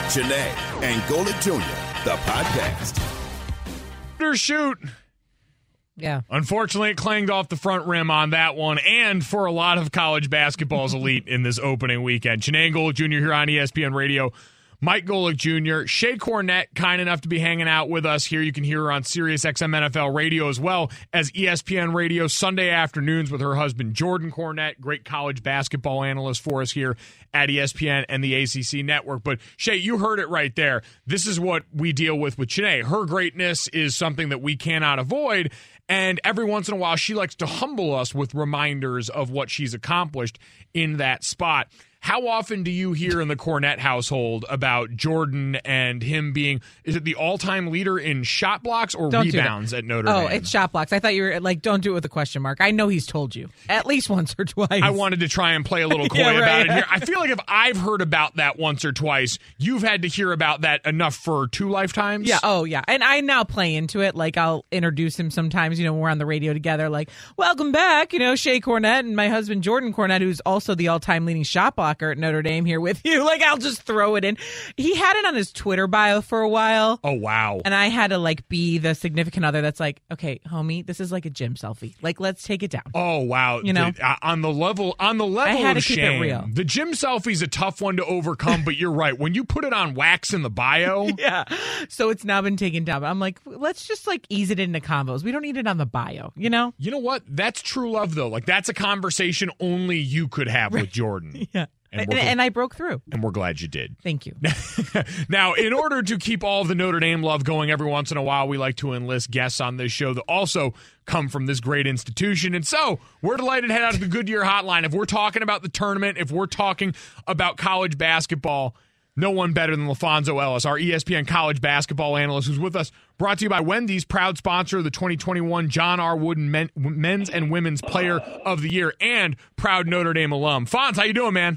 Janae and Golic Jr., the podcast. Shoot. Yeah. Unfortunately, it clanged off the front rim on that one, and for a lot of college basketball's elite in this opening weekend. Janae and Golic Jr. here on ESPN Radio. Mike Golic Jr., Shea Cornette, kind enough to be hanging out with us here. You can hear her on Sirius XM NFL Radio as well as ESPN Radio Sunday afternoons with her husband Jordan Cornette, great college basketball analyst for us here at ESPN and the ACC Network. But Shea, you heard it right there. This is what we deal with Janae. Her greatness is something that we cannot avoid. And every once in a while, she likes to humble us with reminders of what she's accomplished in that spot. How often do you hear in the Cornette household about Jordan and him being, is it the all-time leader in shot blocks or rebounds at Notre Dame? Oh, it's shot blocks. I thought you were like, don't do it with a question mark. I know he's told you at least once or twice. I wanted to try and play a little coy about it here. I feel like if I've heard about that once or twice, you've had to hear about that enough for 2 lifetimes? Yeah, oh yeah. And I now play into it. Like I'll introduce him sometimes, when we're on the radio together, like, welcome back, Shea Cornette and my husband Jordan Cornette, who's also the all-time leading shot blocker at Notre Dame, here with you. Like, I'll just throw it in. He had it on his Twitter bio for a while. Oh, wow. And I had to be the significant other that's like, okay, homie, this is like a gym selfie. Like, let's take it down. Oh, wow. On the level I had of to keep shame, it real. the gym selfie's a tough one to overcome, but you're right. When you put it on wax in the bio. Yeah. So it's now been taken down. But I'm like, let's just ease it into combos. We don't need it on the bio, You know what? That's true love, though. That's a conversation only you could have with Jordan. Yeah. And I broke through. And we're glad you did. Thank you. Now, in order to keep all of the Notre Dame love going, every once in a while, we like to enlist guests on this show that also come from this great institution. And so we're delighted to head out to the Goodyear Hotline. If we're talking about the tournament, if we're talking about college basketball, no one better than LaFonso Ellis, our ESPN college basketball analyst, who's with us. Brought to you by Wendy's, proud sponsor of the 2021 John R. Wooden Men's and Women's Player of the Year, and proud Notre Dame alum. Fonz, how you doing, man?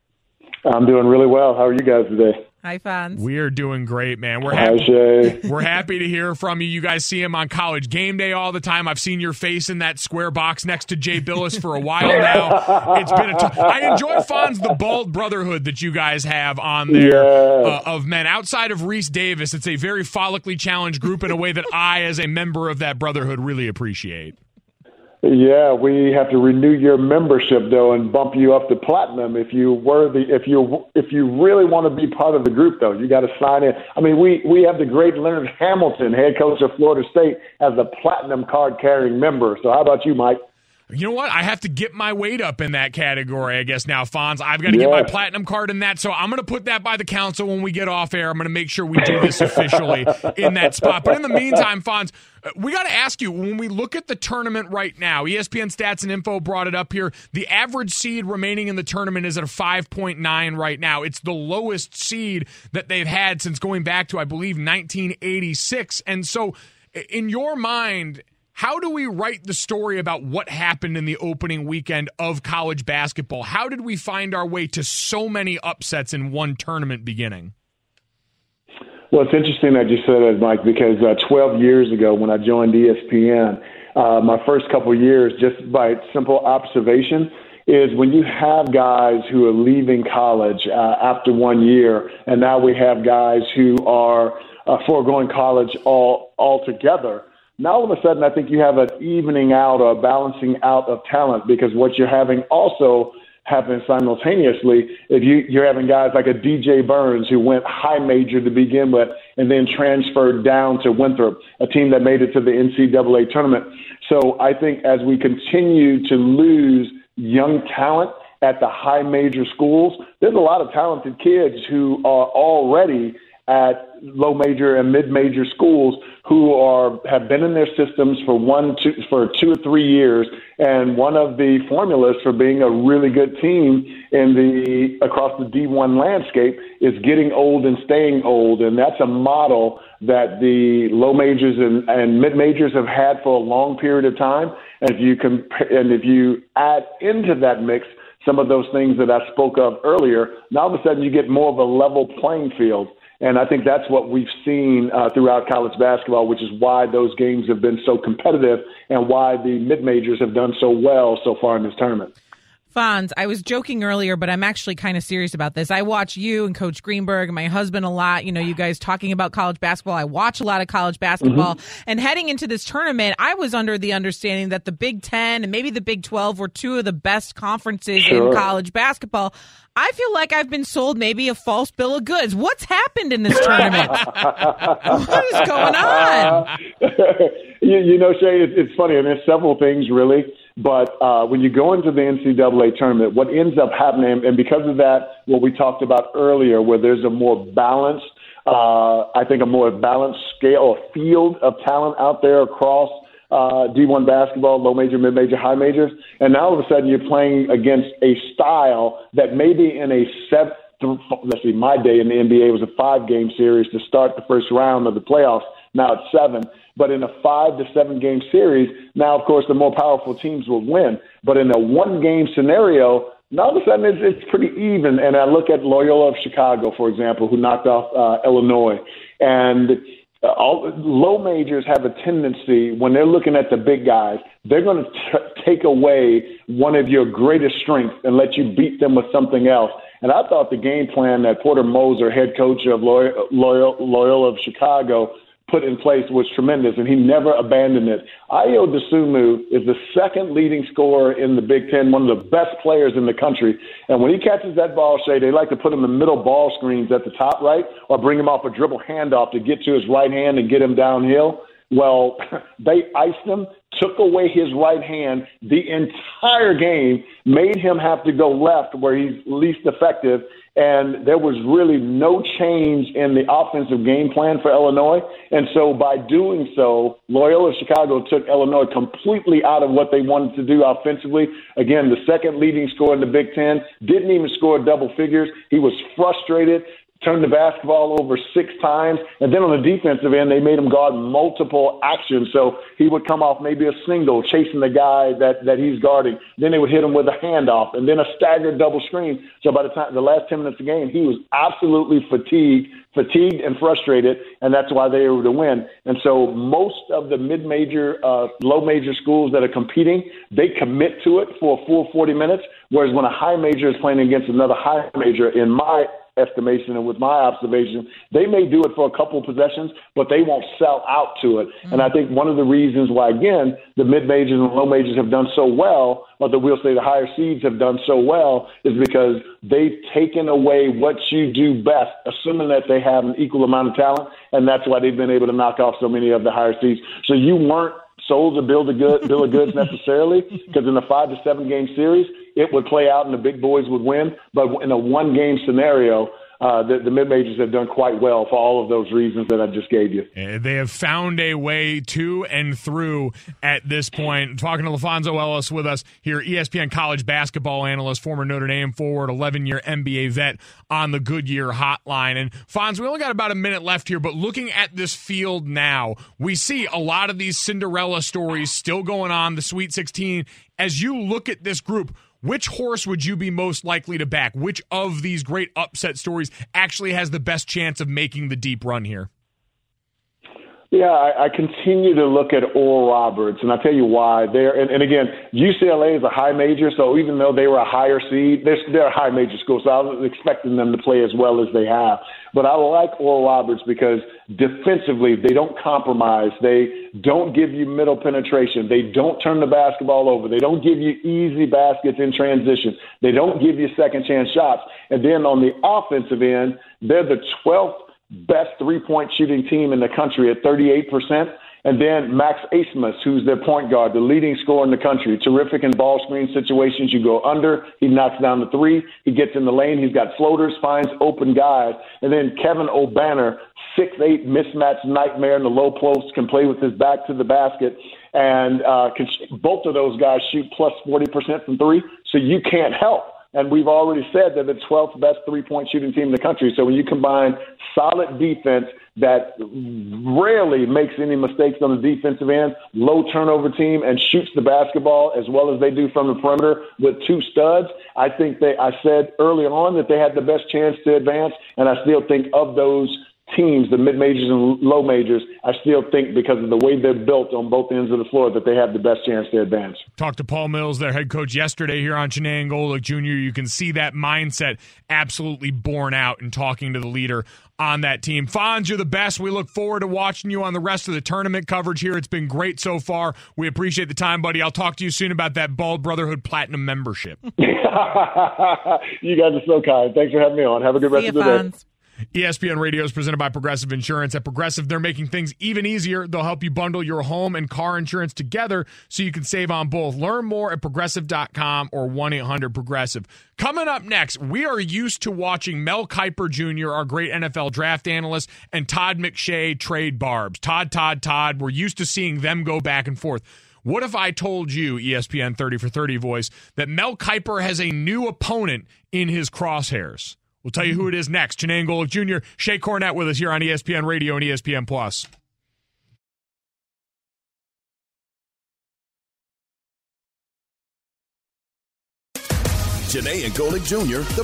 I'm doing really well. How are you guys today? Hi, Fonz. We are doing great, man. We're happy. Hi, Shay. We're happy to hear from you. You guys see him on College Game Day all the time. I've seen your face in that square box next to Jay Billis for a while now. It's been I enjoy, Fonz, the bald brotherhood that you guys have on there of men. Outside of Reese Davis, it's a very follically challenged group in a way that I, as a member of that brotherhood, really appreciate. Yeah, we have to renew your membership though and bump you up to platinum if you really want to be part of the group though. You got to sign in. I mean, we have the great Leonard Hamilton, head coach of Florida State, as a platinum card carrying member. So how about you, Mike? You know what? I have to get my weight up in that category, I guess, now, Fonz. I've got to get my platinum card in that, so I'm going to put that by the council when we get off air. I'm going to make sure we do this officially in that spot. But in the meantime, Fonz, we got to ask you, when we look at the tournament right now, ESPN Stats and Info brought it up here, the average seed remaining in the tournament is at a 5.9 right now. It's the lowest seed that they've had since going back to, I believe, 1986. And so, in your mind, how do we write the story about what happened in the opening weekend of college basketball? How did we find our way to so many upsets in one tournament beginning? Well, it's interesting that you said that, Mike, because 12 years ago when I joined ESPN, my first couple of years, just by simple observation, is when you have guys who are leaving college after 1 year, and now we have guys who are foregoing college altogether. Now, all of a sudden, I think you have an evening out or a balancing out of talent, because what you're having also happen simultaneously if you're having guys like a DJ Burns who went high major to begin with and then transferred down to Winthrop, a team that made it to the NCAA tournament. So I think as we continue to lose young talent at the high major schools, there's a lot of talented kids who are already at low major and mid major schools who have been in their systems for 2 or 3 years. And one of the formulas for being a really good team across the D1 landscape is getting old and staying old. And that's a model that the low majors and mid majors have had for a long period of time. And if you add into that mix some of those things that I spoke of earlier, now all of a sudden you get more of a level playing field. And I think that's what we've seen throughout college basketball, which is why those games have been so competitive and why the mid-majors have done so well so far in this tournament. Fonz, I was joking earlier, but I'm actually kind of serious about this. I watch you and Coach Greenberg and my husband a lot. You know, you guys talking about college basketball. I watch a lot of college basketball. Mm-hmm. And heading into this tournament, I was under the understanding that the Big Ten and maybe the Big 12 were two of the best conferences in college basketball. I feel like I've been sold maybe a false bill of goods. What's happened in this tournament? What is going on? You know, Shay, it's funny, and there's several things really. But when you go into the NCAA tournament, what ends up happening, and because of that, what we talked about earlier, where there's a more balanced, I think a more balanced scale or field of talent out there across D1 basketball, low major, mid major, high majors, and now all of a sudden you're playing against a style that maybe in a let's see, my day in the NBA was a 5-game series to start the first round of the playoffs. Now it's 7. But in a 5 to 7 game series, now, of course, the more powerful teams will win. But in a 1-game scenario, now all of a sudden it's pretty even. And I look at Loyola of Chicago, for example, who knocked off Illinois. And all low majors have a tendency, when they're looking at the big guys, they're going to take away one of your greatest strengths and let you beat them with something else. And I thought the game plan that Porter Moser, head coach of Loyola of Chicago, put in place was tremendous, and he never abandoned it. Ayo Dosunmu is the second leading scorer in the Big Ten, one of the best players in the country. And when he catches that ball, Shay, they like to put him in middle ball screens at the top right or bring him off a dribble handoff to get to his right hand and get him downhill. Well, they iced him, took away his right hand the entire game, made him have to go left where he's least effective, and there was really no change in the offensive game plan for Illinois. And so by doing so, Loyola Chicago took Illinois completely out of what they wanted to do offensively. Again, the second leading scorer in the Big Ten, didn't even score double figures. He was frustrated, turned the basketball over 6 times, and then on the defensive end, they made him guard multiple actions. So he would come off maybe a single, chasing the guy that he's guarding. Then they would hit him with a handoff, and then a staggered double screen. So by the time the last 10 minutes of the game, he was absolutely fatigued and frustrated, and that's why they were able to win. And so most of the mid-major, low-major schools that are competing, they commit to it for a full 40 minutes, whereas when a high major is playing against another high major, in my estimation and with my observation, they may do it for a couple of possessions, but they won't sell out to it. Mm-hmm. And I think one of the reasons why, again, the mid-majors and low majors have done so well, or that we'll say the higher seeds have done so well, is because they've taken away what you do best, assuming that they have an equal amount of talent, and that's why they've been able to knock off so many of the higher seeds. So you weren't sold to bill of goods necessarily, because in a 5 to 7 game series, it would play out and the big boys would win. But in a 1-game scenario, the mid-majors have done quite well for all of those reasons that I just gave you. They have found a way to and through at this point. Talking to LaFonso Ellis with us here, ESPN college basketball analyst, former Notre Dame forward, 11-year NBA vet on the Goodyear hotline. And Fonz, we only got about a minute left here, but looking at this field now, we see a lot of these Cinderella stories still going on, the Sweet 16. As you look at this group, which horse would you be most likely to back? Which of these great upset stories actually has the best chance of making the deep run here? Yeah, I continue to look at Oral Roberts, and I'll tell you why. And again, UCLA is a high major, so even though they were a higher seed, they're a high major school, so I was expecting them to play as well as they have. But I like Oral Roberts because defensively, they don't compromise. They don't give you middle penetration. They don't turn the basketball over. They don't give you easy baskets in transition. They don't give you second chance shots. And then on the offensive end, they're the 12th best three-point shooting team in the country at 38%. And then Max Asmus, who's their point guard, the leading scorer in the country, terrific in ball screen situations. You go under, he knocks down the three, he gets in the lane, he's got floaters, finds open guys. And then Kevin O'Banner, 6'8", mismatch nightmare in the low post, can play with his back to the basket. And both of those guys shoot plus 40% from three, so you can't help. And we've already said they're the 12th best three-point shooting team in the country. So when you combine solid defense that rarely makes any mistakes on the defensive end, low turnover team, and shoots the basketball as well as they do from the perimeter with 2 studs, I think I said early on that they had the best chance to advance, and I still think of those teams, the mid-majors and low majors, I still think because of the way they're built on both ends of the floor that they have the best chance to advance. Talked to Paul Mills, their head coach, yesterday here on Chinang Golic Jr. You can see that mindset absolutely borne out in talking to the leader on that team. Fonz, you're the best. We look forward to watching you on the rest of the tournament coverage here. It's been great so far. We appreciate the time, buddy. I'll talk to you soon about that Bald Brotherhood Platinum membership. You guys are so kind. Thanks for having me on. Have a good rest of the day. ESPN Radio is presented by Progressive Insurance. At Progressive, they're making things even easier. They'll help you bundle your home and car insurance together so you can save on both. Learn more at Progressive.com or 1-800-PROGRESSIVE. Coming up next, we are used to watching Mel Kiper Jr., our great NFL draft analyst, and Todd McShay trade barbs. Todd. We're used to seeing them go back and forth. What if I told you, ESPN 30 for 30 voice, that Mel Kiper has a new opponent in his crosshairs? We'll tell you who it is next. Chinang Golic Jr., Shea Cornette with us here on ESPN Radio and ESPN+. Chinang and Golic Jr., the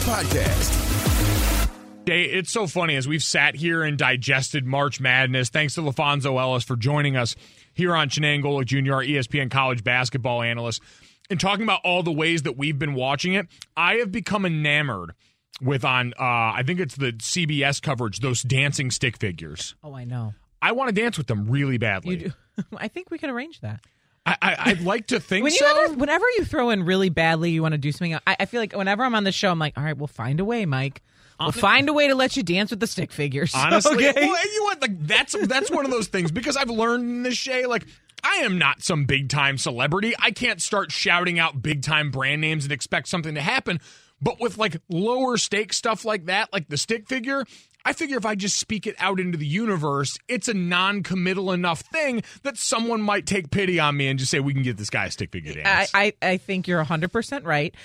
podcast. Jay, it's so funny as we've sat here and digested March Madness. Thanks to LaFonso Ellis for joining us here on Chinang Golic Jr., our ESPN college basketball analyst, and talking about all the ways that we've been watching it. I have become enamored with I think it's the CBS coverage, those dancing stick figures. Oh, I know. I want to dance with them really badly. You do. I think we can arrange that. I'd like to think Whenever you throw in really badly, you want to do something. I feel like whenever I'm on the show, I'm like, all right, we'll find a way, Mike. We'll find a way to let you dance with the stick figures. Honestly, okay? Well, you know what? Like, that's one of those things, because I've learned in this, Shay, like, I am not some big-time celebrity. I can't start shouting out big-time brand names and expect something to happen. But with, like, lower stake stuff like that, like the stick figure, I figure if I just speak it out into the universe, it's a non-committal enough thing that someone might take pity on me and just say, we can get this guy a stick figure dance. I think you're 100% right.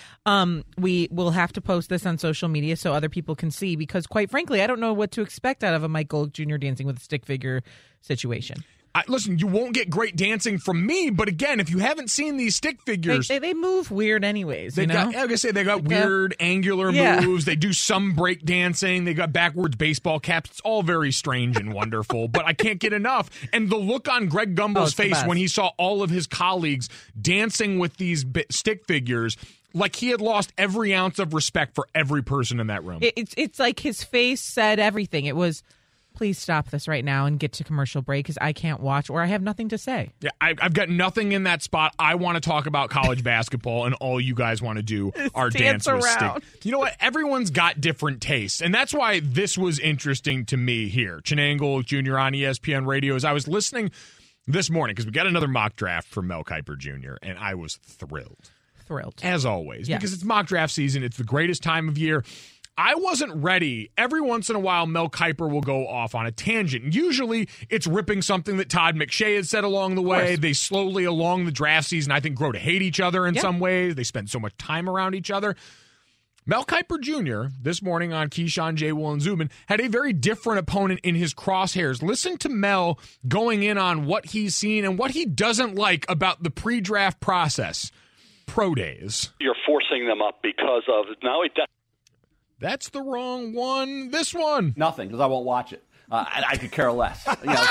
We will have to post this on social media so other people can see, because quite frankly, I don't know what to expect out of a Mike Golic Jr. dancing with a stick figure situation. Listen, you won't get great dancing from me, but again, if you haven't seen these stick figures, they move weird anyways. They got weird angular moves. They do some break dancing. They got backwards baseball caps. It's all very strange and wonderful, but I can't get enough. And the look on Greg Gumbel's face when he saw all of his colleagues dancing with these stick figures, like he had lost every ounce of respect for every person in that room. It's like his face said everything. It was, please stop this right now and get to commercial break because I can't watch or I have nothing to say. Yeah, I've got nothing in that spot. I want to talk about college basketball, and all you guys want to do are dance with stick. You know what? Everyone's got different tastes, and that's why this was interesting to me here. Chinang Golic Jr. on ESPN Radio. As I was listening this morning, because we got another mock draft from Mel Kiper Jr., and I was thrilled. As always, because it's mock draft season. It's the greatest time of year. I wasn't ready. Every once in a while, Mel Kiper will go off on a tangent. Usually, it's ripping something that Todd McShay had said along the way. They slowly, along the draft season, I think, grow to hate each other in some ways. They spend so much time around each other. Mel Kiper Jr., this morning on Keyshawn, J. Will, and Zubin, had a very different opponent in his crosshairs. Listen to Mel going in on what he's seen and what he doesn't like about the pre-draft process. Pro days. You're forcing them up because of now it. That's the wrong one. This one. Nothing, because I won't watch it. I could care less.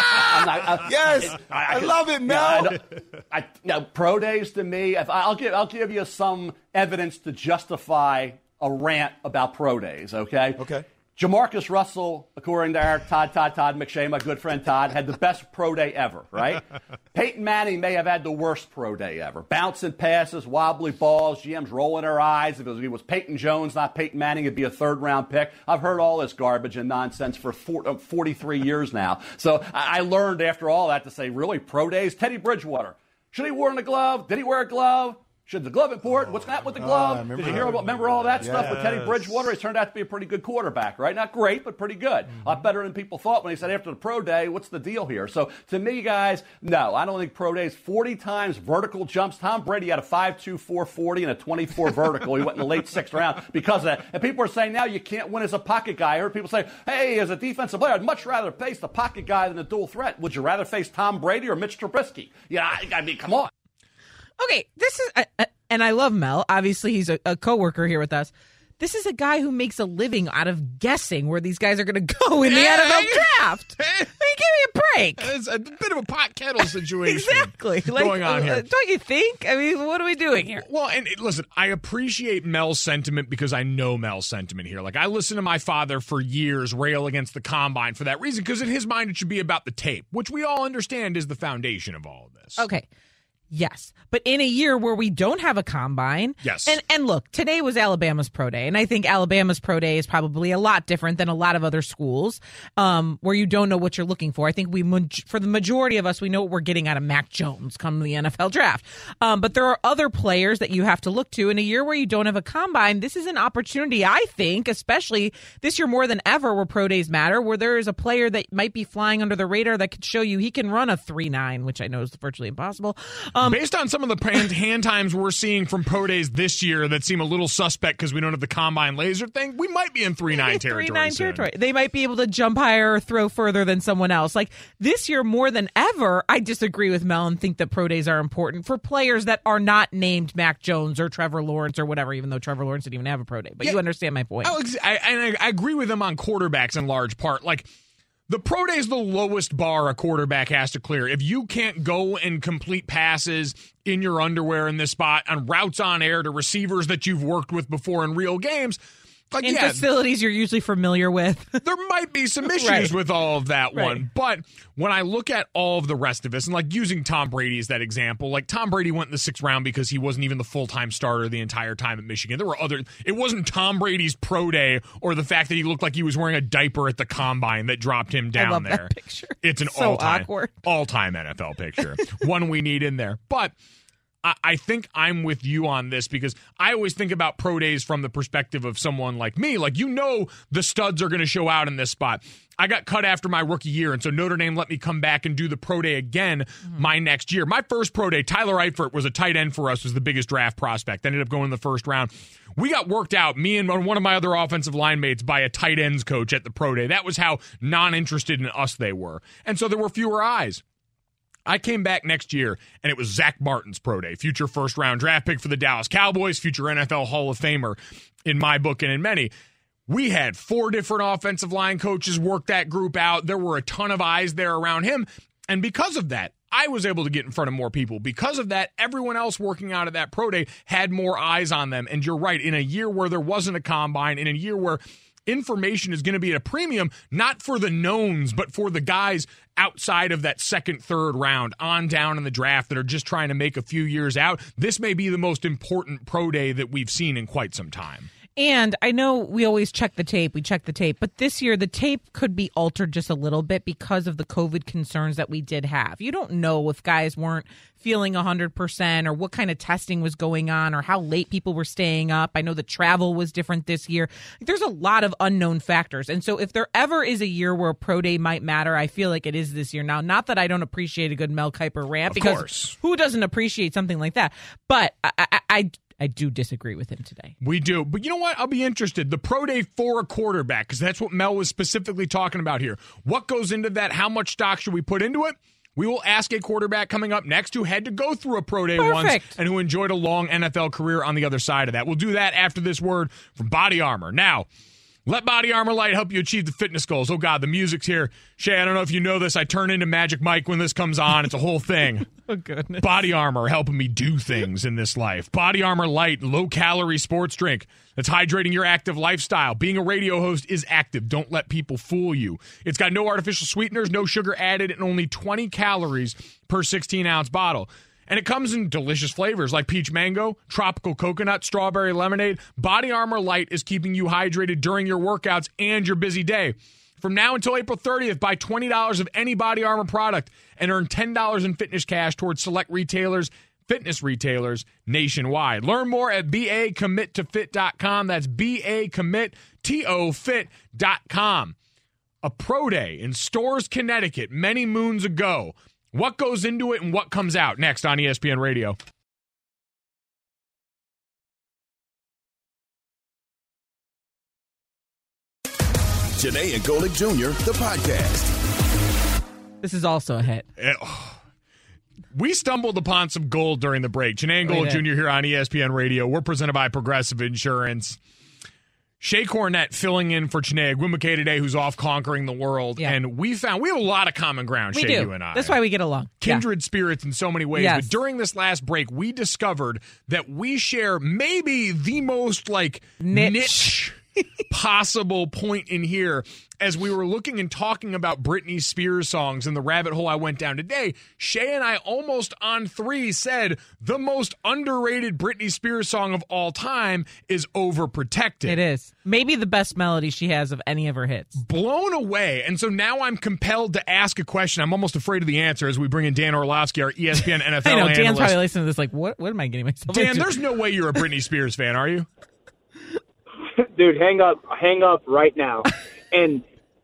I love it, Mel. Pro days to me. I'll give you some evidence to justify a rant about pro days. Okay. Okay. Jamarcus Russell, according to our Todd McShay, my good friend Todd, had the best pro day ever, right? Peyton Manning may have had the worst pro day ever. Bouncing passes, wobbly balls, GMs rolling their eyes. If it was Peyton Jones, not Peyton Manning, it'd be a third-round pick. I've heard all this garbage and nonsense for 43 years now. So I learned after all that to say, really, pro days? Teddy Bridgewater. Should he wear a glove? Did he wear a glove? Should the glove important? What's that with the glove? Did you remember all that stuff with Teddy Bridgewater? He turned out to be a pretty good quarterback, right? Not great, but pretty good. A lot better than people thought when he said after the pro day, what's the deal here? So to me, guys, no, I don't think pro days. 40 times vertical jumps. Tom Brady had a 5.2 440 and a 24 vertical. He went in the late 6th round because of that. And people are saying now you can't win as a pocket guy. I heard people say, hey, as a defensive player, I'd much rather face the pocket guy than a dual threat. Would you rather face Tom Brady or Mitch Trubisky? Yeah, I mean, come on. Okay, this is, and I love Mel. Obviously, he's a coworker here with us. this is a guy who makes a living out of guessing where these guys are going to go in the NFL draft. I mean, give me a break. It's a bit of a pot kettle situation exactly going on here. Don't you think? I mean, what are we doing here? Well, and listen, I appreciate Mel's sentiment because I know Mel's sentiment here. Like, I listened to my father for years rail against the combine for that reason, because in his mind it should be about the tape, which we all understand is the foundation of all of this. Okay. Yes. But in a year where we don't have a combine. Yes. And look, today was Alabama's pro day. And I think Alabama's pro day is probably a lot different than a lot of other schools where you don't know what you're looking for. I think for the majority of us, we know what we're getting out of Mac Jones come the NFL draft. But there are other players that you have to look to. In a year where you don't have a combine, this is an opportunity, I think, especially this year more than ever where pro days matter, where there is a player that might be flying under the radar that could show you he can run a 3.9, which I know is virtually impossible. Based on some of the hand times we're seeing from pro days this year that seem a little suspect because we don't have the combine laser thing, we might be in 3.9 territory. 3.9 territory. They might be able to jump higher or throw further than someone else. Like this year more than ever, I disagree with Mel and think that pro days are important for players that are not named Mac Jones or Trevor Lawrence or whatever, even though Trevor Lawrence didn't even have a pro day. But you understand my point. I agree with him on quarterbacks in large part. Like, the pro day is the lowest bar a quarterback has to clear. If you can't go and complete passes in your underwear in this spot on routes on air to receivers that you've worked with before in real games, like, in facilities you're usually familiar with. There might be some issues with all of that one. But when I look at all of the rest of us, and like using Tom Brady as that example, like Tom Brady went in the 6th round because he wasn't even the full-time starter the entire time at Michigan. There were it wasn't Tom Brady's pro day or the fact that he looked like he was wearing a diaper at the combine that dropped him down. I love there. That picture. It's an so all-time NFL picture. One we need in there. But I think I'm with you on this because I always think about pro days from the perspective of someone like me. Like, the studs are going to show out in this spot. I got cut after my rookie year, and so Notre Dame let me come back and do the pro day again my next year. My first pro day, Tyler Eifert was a tight end for us, was the biggest draft prospect. Ended up going in the 1st round. We got worked out, me and one of my other offensive line mates, by a tight ends coach at the pro day. That was how non-interested in us they were. And so there were fewer eyes. I came back next year, and it was Zach Martin's pro day, future 1st-round draft pick for the Dallas Cowboys, future NFL Hall of Famer in my book and in many. We had 4 different offensive line coaches work that group out. There were a ton of eyes there around him, and because of that, I was able to get in front of more people. Because of that, everyone else working out at that pro day had more eyes on them, and you're right, in a year where there wasn't a combine, in a year where information is going to be at a premium, not for the knowns, but for the guys outside of that 2nd, 3rd round on down in the draft that are just trying to make a few years out. This may be the most important pro day that we've seen in quite some time. And I know we always check the tape. We check the tape. But this year, the tape could be altered just a little bit because of the COVID concerns that we did have. You don't know if guys weren't feeling 100% or what kind of testing was going on or how late people were staying up. I know the travel was different this year. There's a lot of unknown factors. And so if there ever is a year where a pro day might matter, I feel like it is this year. Now, not that I don't appreciate a good Mel Kiper rant, because who doesn't appreciate something like that? But I do disagree with him today. We do. But you know what? I'll be interested. The pro day for a quarterback, because that's what Mel was specifically talking about here. What goes into that? How much stock should we put into it? We will ask a quarterback coming up next who had to go through a pro day once and who enjoyed a long NFL career on the other side of that. We'll do that after this word from Body Armor. Now, let Body Armor Light help you achieve the fitness goals. Oh, God, the music's here. Shay, I don't know if you know this. I turn into Magic Mike when this comes on. It's a whole thing. Oh, goodness. Body Armor helping me do things in this life. Body Armor Light, low-calorie sports drink that's hydrating your active lifestyle. Being a radio host is active. Don't let people fool you. It's got no artificial sweeteners, no sugar added, and only 20 calories per 16-ounce bottle. And it comes in delicious flavors like peach mango, tropical coconut, strawberry lemonade. Body Armor Light is keeping you hydrated during your workouts and your busy day. From now until April 30th, buy $20 of any Body Armor product and earn $10 in fitness cash towards select retailers, fitness retailers nationwide. Learn more at BACommitToFit.com. That's BACommitToFit.com. A pro day in Storrs, Connecticut, many moons ago. What goes into it and what comes out? Next on ESPN Radio. Janae and Golick Jr., the podcast. This is also a hit. We stumbled upon some gold during the break. Janae and Golick Jr. here on ESPN Radio. We're presented by Progressive Insurance. Shea Cornette filling in for Chiney Ogwumike today, who's off conquering the world. Yeah. And we have a lot of common ground, We Shea, do. you and I. That's why we get along. Kindred spirits in so many ways. Yes. But during this last break, we discovered that we share maybe the most niche possible point in here. As we were looking and talking about Britney Spears songs and the rabbit hole I went down today, Shay and I almost on three said the most underrated Britney Spears song of all time is Overprotected. It is. Maybe the best melody she has of any of her hits. Blown away. And so now I'm compelled to ask a question. I'm almost afraid of the answer as we bring in Dan Orlovsky, our ESPN NFL I know, analyst. Dan's probably listening to this like, what am I getting myself Dan, into? there's no way you're a Britney Spears fan, are you? Dude, hang up right now. And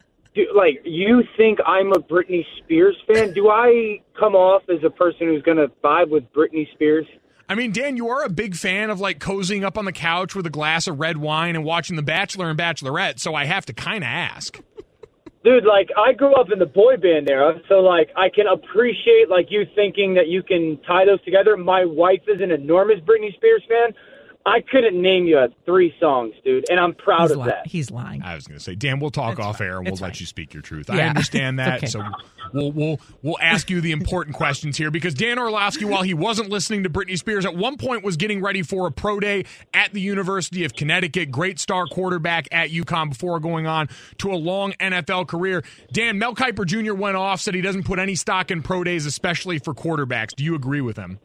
you think I'm a Britney Spears fan? Do I come off as a person who's going to vibe with Britney Spears? I mean, Dan, you are a big fan of cozying up on the couch with a glass of red wine and watching The Bachelor and Bachelorette, so I have to kind of ask. Dude, I grew up in the boy band era, so I can appreciate you thinking that you can tie those together. My wife is an enormous Britney Spears fan. I couldn't name you 3 songs, dude, and I'm proud of that. He's lying. I was going to say, Dan, we'll talk off air and we'll let you speak your truth. I Yeah. understand that, Okay. so we'll ask you the important questions here because Dan Orlovsky, while he wasn't listening to Britney Spears, at one point was getting ready for a pro day at the University of Connecticut. Great star quarterback at UConn before going on to a long NFL career. Dan, Mel Kiper Jr. went off, said he doesn't put any stock in pro days, especially for quarterbacks. Do you agree with him?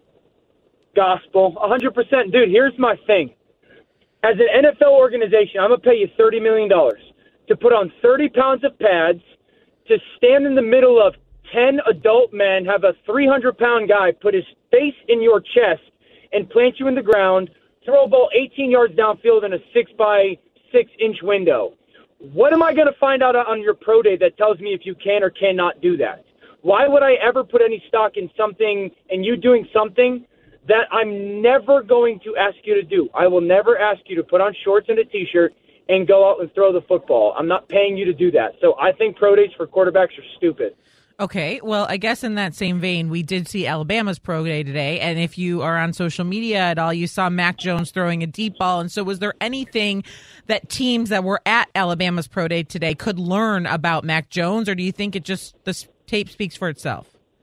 Gospel, 100%. Dude, here's my thing. As an NFL organization, I'm going to pay you $30 million to put on 30 pounds of pads, to stand in the middle of 10 adult men, have a 300-pound guy put his face in your chest and plant you in the ground, throw a ball 18 yards downfield in a 6-by-6-inch window. What am I going to find out on your pro day that tells me if you can or cannot do that? Why would I ever put any stock in something and you doing something that I'm never going to ask you to do? I will never ask you to put on shorts and a T-shirt and go out and throw the football. I'm not paying you to do that. So I think pro days for quarterbacks are stupid. Okay, well, I guess in that same vein, we did see Alabama's pro day today, and if you are on social media at all, you saw Mac Jones throwing a deep ball, and so was there anything that teams that were at Alabama's pro day today could learn about Mac Jones, or do you think the tape speaks for itself?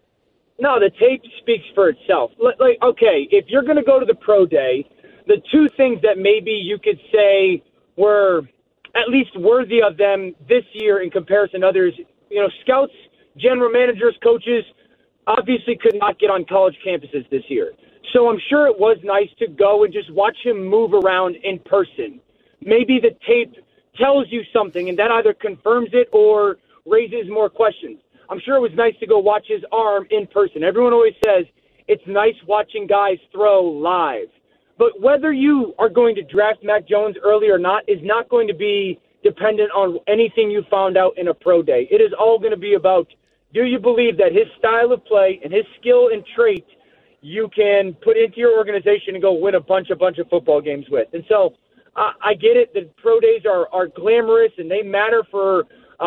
No, the tape speaks for itself. Okay, if you're going to go to the pro day, the 2 things that maybe you could say were at least worthy of them this year in comparison to others, scouts, general managers, coaches, obviously could not get on college campuses this year. So I'm sure it was nice to go and just watch him move around in person. Maybe the tape tells you something, and that either confirms it or raises more questions. I'm sure it was nice to go watch his arm in person. Everyone always says it's nice watching guys throw live. But whether you are going to draft Mac Jones early or not is not going to be dependent on anything you found out in a pro day. It is all going to be about, do you believe that his style of play and his skill and trait you can put into your organization and go win a bunch of football games with? And so I get it that pro days are glamorous and they matter for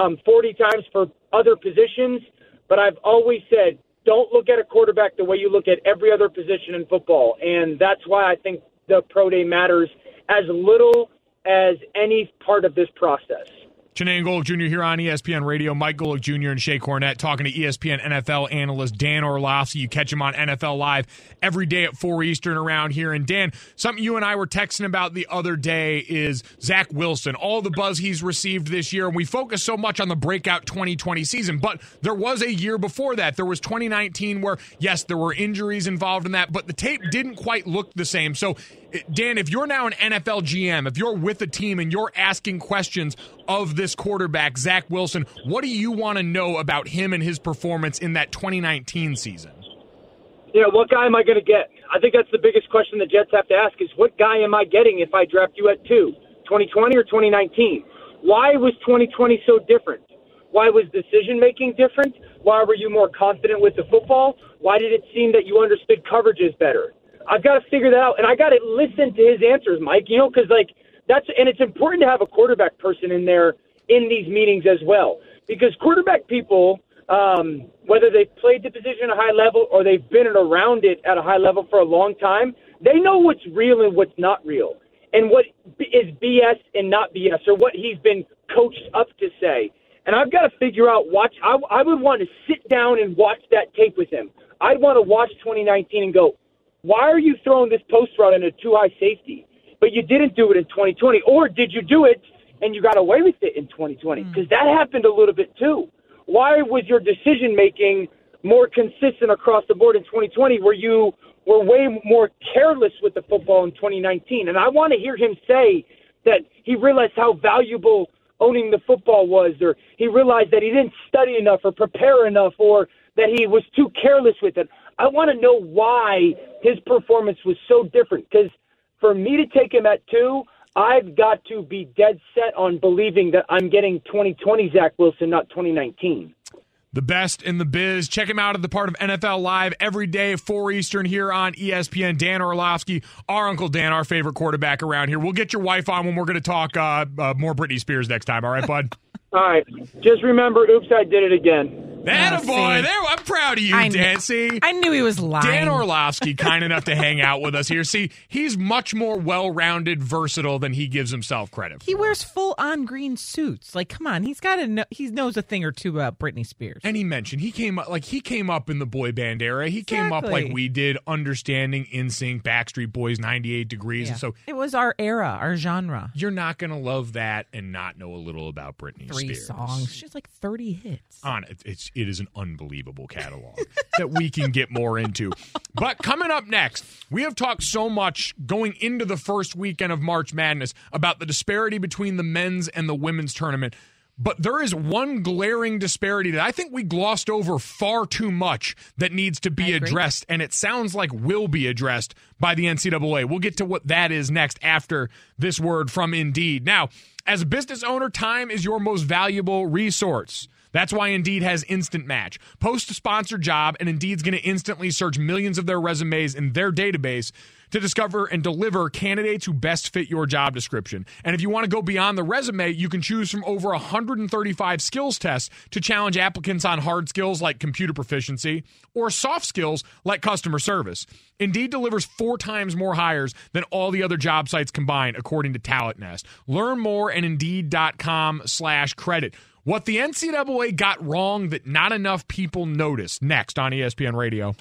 40 times for other positions, but I've always said, don't look at a quarterback the way you look at every other position in football. And that's why I think the pro day matters as little as any part of this process. Chiney Golic Jr. here on ESPN Radio. Mike Golic Jr. and Shea Cornette talking to ESPN NFL analyst Dan Orlovsky. You catch him on NFL Live every day at 4 Eastern around here. And Dan, something you and I were texting about the other day is Zach Wilson, all the buzz he's received this year. And we focus so much on the breakout 2020 season, but there was a year before that. There was 2019 where, yes, there were injuries involved in that, but the tape didn't quite look the same. So, Dan, if you're now an NFL GM, if you're with a team and you're asking questions of this quarterback, Zach Wilson, what do you want to know about him and his performance in that 2019 season? What guy am I going to get? I think that's the biggest question the Jets have to ask is, what guy am I getting if I draft you at 2, 2020 or 2019? Why was 2020 so different? Why was decision-making different? Why were you more confident with the football? Why did it seem that you understood coverages better? I've got to figure that out, and I got to listen to his answers, Mike, because it's important to have a quarterback person in there in these meetings as well, because quarterback people, whether they've played the position at a high level or they've been around it at a high level for a long time, they know what's real and what's not real. and what is BS and not BS, or what he's been coached up to say. And I've got to figure out, I would want to sit down and watch that tape with him. I'd want to watch 2019 and go, why are you throwing this post route in a too high safety? But you didn't do it in 2020. Or did you do it and you got away with it in 2020? Because that happened a little bit too. Why was your decision-making more consistent across the board in 2020 where you were way more careless with the football in 2019? And I want to hear him say that he realized how valuable owning the football was, or he realized that he didn't study enough or prepare enough, or that he was too careless with it. I want to know why his performance was so different, because for me to take him at 2, I've got to be dead set on believing that I'm getting 2020 Zach Wilson, not 2019. The best in the biz. Check him out at the part of NFL Live every day, 4 Eastern here on ESPN. Dan Orlovsky, our Uncle Dan, our favorite quarterback around here. We'll get your wife on when we're going to talk more Britney Spears next time. All right, bud? All right. Just remember, oops, I did it again. Attaboy. There, I'm proud of you, Dan. See? I knew he was lying. Dan Orlovsky, kind enough to hang out with us here. See, he's much more well-rounded, versatile than he gives himself credit for. He wears full-on green suits. Like, come on, he's got to know. He knows a thing or two about Britney Spears. And he mentioned he came up in the boy band era. He came up like we did, understanding NSYNC, Backstreet Boys, 98 Degrees. Yeah. And so it was our era, our genre. You're not going to love that and not know a little about Britney Spears. 3 songs. She has like 30 hits. It is an unbelievable catalog that we can get more into. But coming up next, we have talked so much going into the first weekend of March Madness about the disparity between the men's and the women's tournament. But there is one glaring disparity that I think we glossed over far too much that needs to be addressed, and it sounds like will be addressed by the NCAA. We'll get to what that is next after this word from Indeed. Now, as a business owner, time is your most valuable resource. That's why Indeed has Instant Match. Post a sponsored job, and Indeed's going to instantly search millions of their resumes in their database to discover and deliver candidates who best fit your job description. And if you want to go beyond the resume, you can choose from over 135 skills tests to challenge applicants on hard skills like computer proficiency or soft skills like customer service. Indeed delivers 4 times more hires than all the other job sites combined, according to Talent Nest. Learn more at Indeed.com/credit. What the NCAA got wrong that not enough people noticed. Next on ESPN Radio.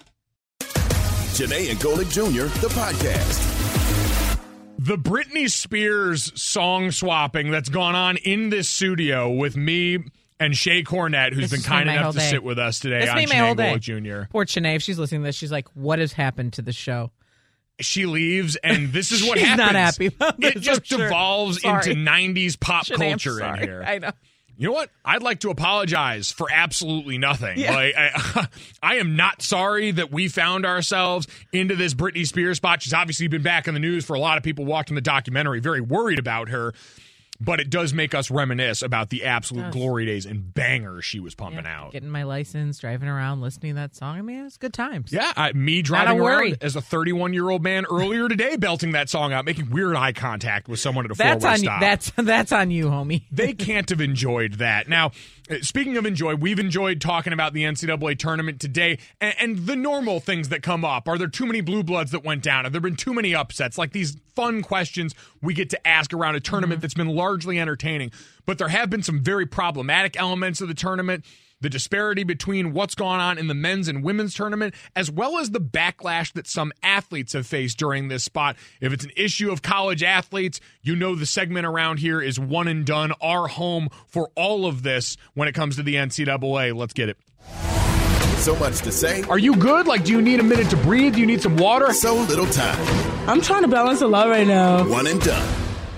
Janae and Golick Jr., the podcast. The Britney Spears song swapping that's gone on in this studio with me and Shay Cornett, who's been kind enough to sit with us today on Janae and Golick Jr. Poor Janae, if she's listening to this, she's like, what has happened to the show? She leaves, and this is what She's happens. Not happy about this, it just devolves into 90s pop Janae, culture in here. I know. You know what? I'd like to apologize for absolutely nothing. Yeah. Like, I am not sorry that we found ourselves into this Britney Spears spot. She's obviously been back in the news for a lot of people watching the documentary, very worried about her. But it does make us reminisce about the absolute glory days and bangers she was pumping out. Getting my license, driving around, listening to that song. I mean, it's good times. Yeah, me driving around as a 31-year-old man earlier today, belting that song out, making weird eye contact with someone at a four-way stop. That's on you, homie. They can't have enjoyed that. Now, speaking of enjoy, we've enjoyed talking about the NCAA tournament today and the normal things that come up. Are there too many blue bloods that went down? Have there been too many upsets? Like these fun questions we get to ask around a tournament that's been largely entertaining. But there have been some very problematic elements of the tournament. The disparity between what's gone on in the men's and women's tournament, as well as the backlash that some athletes have faced during this spot. If it's an issue of college athletes, you know the segment around here is One and Done, our home for all of this when it comes to the NCAA. Let's get it. So much to say. Are you good? Like, do you need a minute to breathe? Do you need some water? So little time. I'm trying to balance a lot right now. One and done.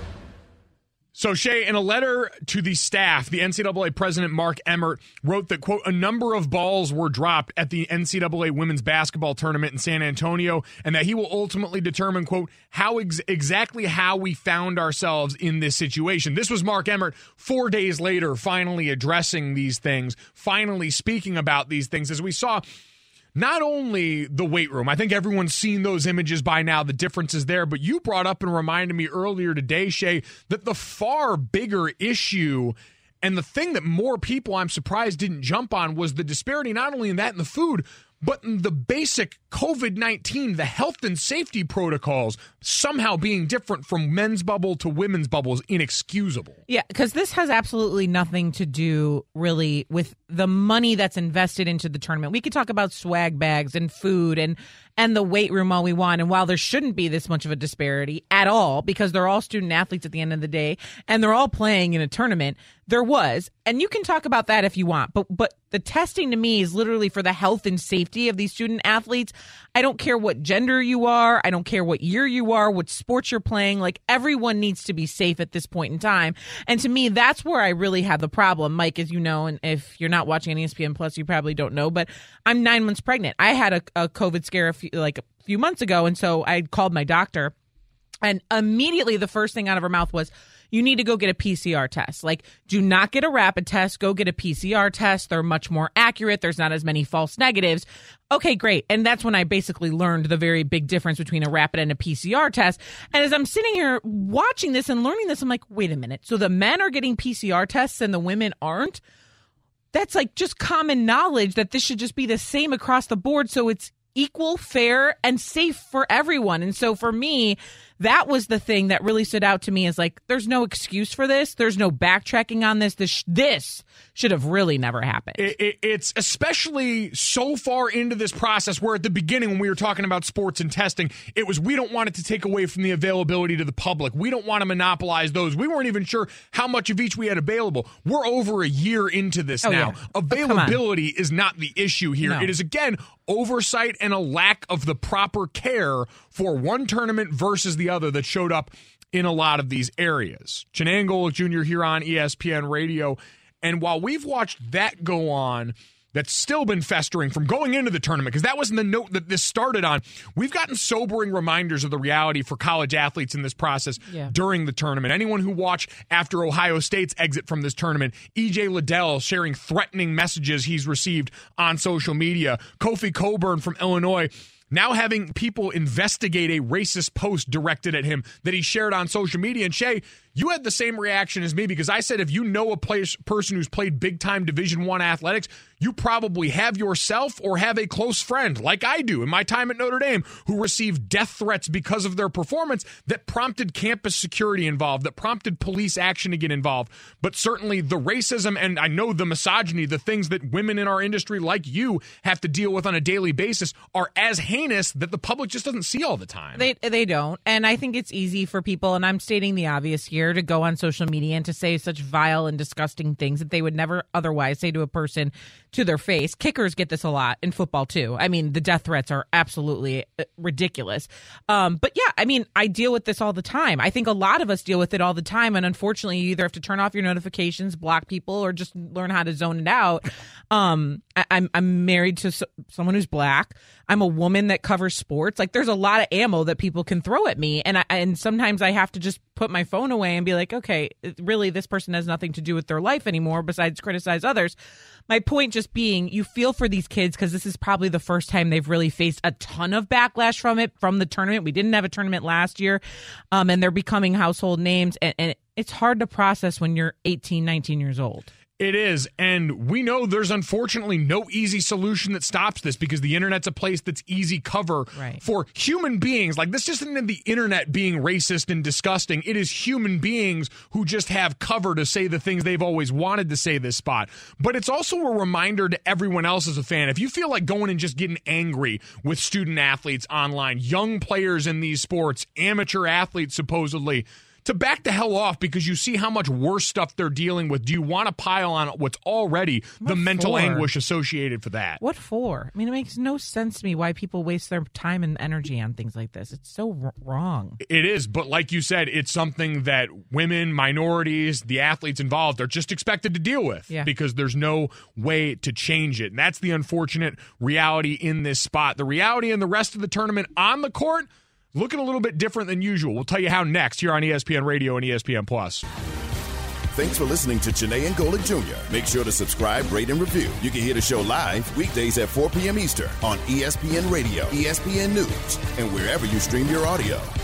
So, Shay, in a letter to the staff, the NCAA president, Mark Emmert, wrote that, quote, a number of balls were dropped at the NCAA women's basketball tournament in San Antonio, and that he will ultimately determine, quote, how exactly how we found ourselves in this situation. This was Mark Emmert 4 days later finally addressing these things, finally speaking about these things, as we saw not only the weight room. I think everyone's seen those images by now, the differences there, but you brought up and reminded me earlier today, Shay, that the far bigger issue and the thing that more people, I'm surprised, didn't jump on was the disparity not only in that and the food, but the basic COVID-19, the health and safety protocols somehow being different from men's bubble to women's bubble is inexcusable. Yeah, because this has absolutely nothing to do really with the money that's invested into the tournament. We could talk about swag bags and food and the weight room all we want. And while there shouldn't be this much of a disparity at all, because they're all student athletes at the end of the day, and they're all playing in a tournament, there was. And you can talk about that if you want. But the testing to me is literally for the health and safety of these student athletes. I don't care what gender you are. I don't care what year you are, what sports you're playing. Like, everyone needs to be safe at this point in time. And to me, that's where I really have the problem. Mike, as you know, and if you're not watching on ESPN Plus, you probably don't know, but I'm 9 months pregnant. I had a COVID scare a few months ago, and so I called my doctor, and immediately the first thing out of her mouth was, you need to go get a PCR test. Like, do not get a rapid test. Go get a PCR test. They're much more accurate. There's not as many false negatives. Okay, great. And that's when I basically learned the very big difference between a rapid and a PCR test. And as I'm sitting here watching this and learning this, I'm like, wait a minute. So the men are getting PCR tests and the women aren't? That's like just common knowledge that this should just be the same across the board. So it's equal, fair, and safe for everyone. And so for me, that was the thing that really stood out to me, is like, there's no excuse for this. There's no backtracking on this. This should have really never happened. It's especially so far into this process where at the beginning when we were talking about sports and testing, it was, we don't want it to take away from the availability to the public. We don't want to monopolize those. We weren't even sure how much of each we had available. We're over a year into this now. Yeah. Availability is not the issue here. No. It is, again, oversight and a lack of the proper care for one tournament versus the other that showed up in a lot of these areas. Chinanne Golic Jr. here on ESPN Radio. And while we've watched that go on, that's still been festering from going into the tournament, because that wasn't the note that this started on, we've gotten sobering reminders of the reality for college athletes in this process during the tournament. Anyone who watched after Ohio State's exit from this tournament, E.J. Liddell sharing threatening messages he's received on social media, Kofi Cockburn from Illinois now having people investigate a racist post directed at him that he shared on social media. And Shay, you had the same reaction as me, because I said, if you know a person who's played big-time Division I athletics, you probably have yourself or have a close friend, like I do in my time at Notre Dame, who received death threats because of their performance that prompted campus security involved, that prompted police action to get involved. But certainly the racism and I know the misogyny, the things that women in our industry like you have to deal with on a daily basis, are as heinous that the public just doesn't see all the time. They don't. And I think it's easy for people, and I'm stating the obvious here, to go on social media and to say such vile and disgusting things that they would never otherwise say to a person to their face. Kickers get this a lot in football too. I mean, the death threats are absolutely ridiculous. But yeah, I mean, I deal with this all the time. I think a lot of us deal with it all the time. And unfortunately, you either have to turn off your notifications, block people, or just learn how to zone it out. I'm married to someone who's black. I'm a woman that covers sports. Like, there's a lot of ammo that people can throw at me. And sometimes I have to just put my phone away and be like, okay, really, this person has nothing to do with their life anymore besides criticize others. My point just being, you feel for these kids, because this is probably the first time they've really faced a ton of backlash from the tournament. We didn't have a tournament last year, and they're becoming household names. And it's hard to process when you're 18, 19 years old. It is, and we know there's unfortunately no easy solution that stops this, because the internet's a place that's easy cover for human beings. Like, this isn't the internet being racist and disgusting. It is human beings who just have cover to say the things they've always wanted to say this spot. But it's also a reminder to everyone else as a fan. If you feel like going and just getting angry with student athletes online, young players in these sports, amateur athletes supposedly, to back the hell off, because you see how much worse stuff they're dealing with. Do you want to pile on what's already the mental anguish associated for that? What for? I mean, it makes no sense to me why people waste their time and energy on things like this. It's so wrong. It is, but like you said, it's something that women, minorities, the athletes involved are just expected to deal with, because there's no way to change it. And that's the unfortunate reality in this spot. The reality in the rest of the tournament on the court, looking a little bit different than usual. We'll tell you how next here on ESPN Radio and ESPN Plus. Thanks for listening to Chinanne Golic Jr. Make sure to subscribe, rate, and review. You can hear the show live weekdays at 4 p.m. Eastern on ESPN Radio, ESPN News, and wherever you stream your audio.